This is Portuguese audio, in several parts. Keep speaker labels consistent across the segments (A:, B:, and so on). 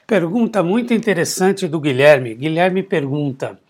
A: Pergunta muito interessante do Guilherme. Guilherme pergunta: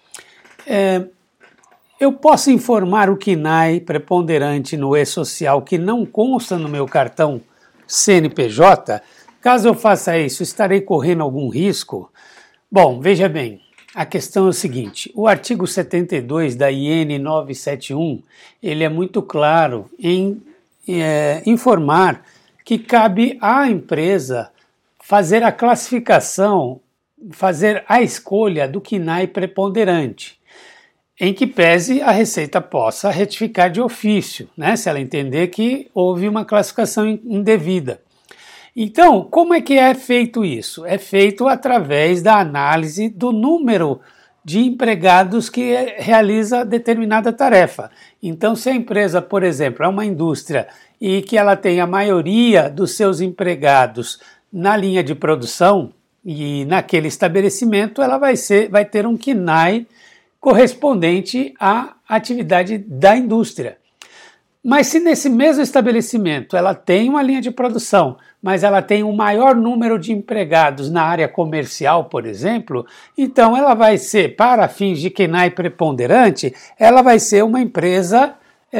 A: eu posso informar o KNAI preponderante no e-social que não consta no meu cartão CNPJ? Caso eu faça isso, estarei correndo algum risco? Bom, veja bem, a questão é o seguinte: o artigo 72 da IN 971, ele é muito claro em informar que cabe à empresa fazer a classificação, fazer a escolha do KNAI preponderante, em que pese a Receita possa retificar de ofício, né, se ela entender que houve uma classificação indevida. Então, como é que é feito isso? É feito através da análise do número de empregados que realiza determinada tarefa. Então, se a empresa, por exemplo, é uma indústria e que ela tem a maioria dos seus empregados na linha de produção e naquele estabelecimento, ela vai ter um KNAI correspondente à atividade da indústria. Mas se nesse mesmo estabelecimento ela tem uma linha de produção, mas ela tem um maior número de empregados na área comercial, por exemplo, então ela vai ser, para fins de KNAI preponderante, ela vai ser uma empresa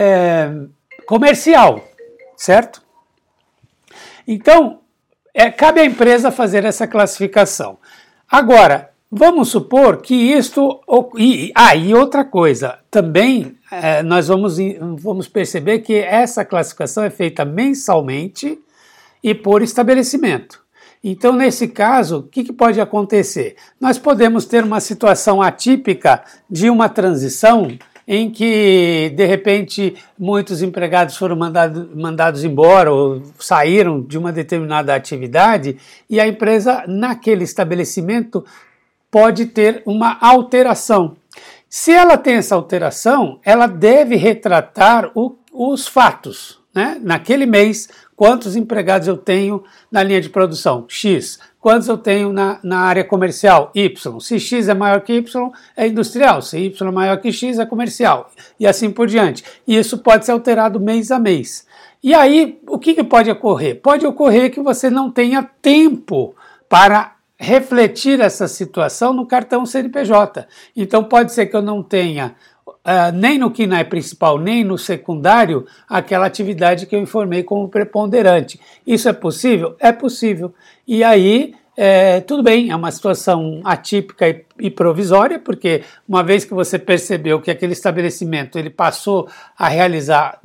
A: comercial, certo? Então, cabe à empresa fazer essa classificação. Agora, vamos supor que isto... E outra coisa, também nós vamos perceber que essa classificação é feita mensalmente e por estabelecimento. Então, nesse caso, o que pode acontecer? Nós podemos ter uma situação atípica de uma transição em que, de repente, muitos empregados foram mandados embora ou saíram de uma determinada atividade e a empresa, naquele estabelecimento, pode ter uma alteração. Se ela tem essa alteração, ela deve retratar os fatos, né? Naquele mês, quantos empregados eu tenho na linha de produção? X. Quantos eu tenho na área comercial? Y. Se X é maior que Y, é industrial. Se Y é maior que X, é comercial. E assim por diante. E isso pode ser alterado mês a mês. E aí, o que pode ocorrer? Pode ocorrer que você não tenha tempo para refletir essa situação no cartão CNPJ. Então pode ser que eu não tenha nem no KNAI principal, nem no secundário, aquela atividade que eu informei como preponderante. Isso é possível? É possível. E aí, tudo bem, é uma situação atípica e provisória, porque uma vez que você percebeu que aquele estabelecimento ele passou a realizar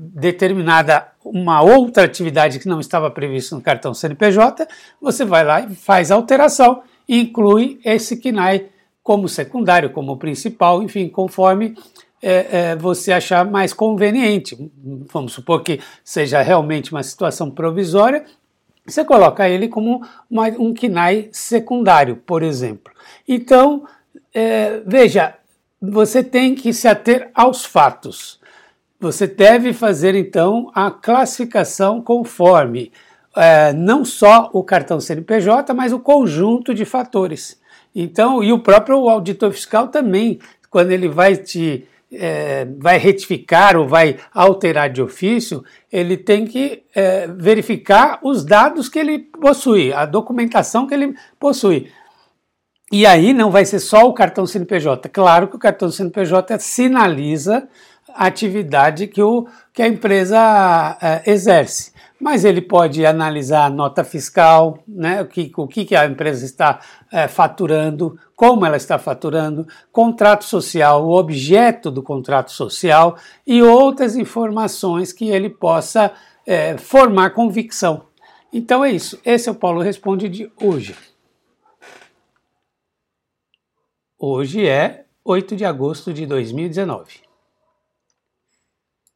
A: uma outra atividade que não estava prevista no cartão CNPJ, você vai lá e faz a alteração e inclui esse KNAI como secundário, como principal, enfim, conforme você achar mais conveniente. Vamos supor que seja realmente uma situação provisória, você coloca ele como um KNAI secundário, por exemplo. Então, veja, você tem que se ater aos fatos. Você deve fazer, então, a classificação conforme não só o cartão CNPJ, mas o conjunto de fatores. Então, e o próprio auditor fiscal também, quando ele vai retificar ou vai alterar de ofício, ele tem que verificar os dados que ele possui, a documentação que ele possui. E aí não vai ser só o cartão CNPJ. Claro que o cartão CNPJ sinaliza a atividade que a empresa exerce. Mas ele pode analisar a nota fiscal, né, o que a empresa está faturando, como ela está faturando, contrato social, o objeto do contrato social e outras informações que ele possa formar convicção. Então é isso. Esse é o Paulo Responde de hoje. Hoje é 8 de agosto de 2019.